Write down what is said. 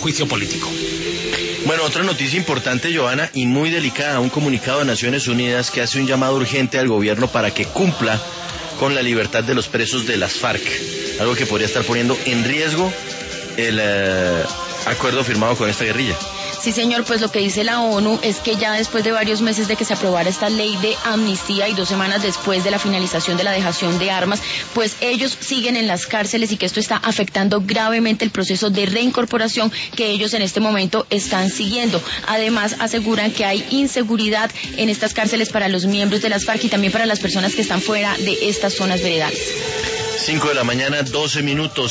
juicio político. Bueno, otra noticia importante, Johanna, y muy delicada, un comunicado de Naciones Unidas que hace un llamado urgente al gobierno para que cumpla con la libertad de los presos de las FARC, algo que podría estar poniendo en riesgo el acuerdo firmado con esta guerrilla. Sí, señor, pues lo que dice la ONU es que ya después de varios meses de que se aprobara esta ley de amnistía y 2 semanas después de la finalización de la dejación de armas, pues ellos siguen en las cárceles y que esto está afectando gravemente el proceso de reincorporación que ellos en este momento están siguiendo. Además, aseguran que hay inseguridad en estas cárceles para los miembros de las FARC y también para las personas que están fuera de estas zonas veredales. 5 de la mañana, 12 minutos.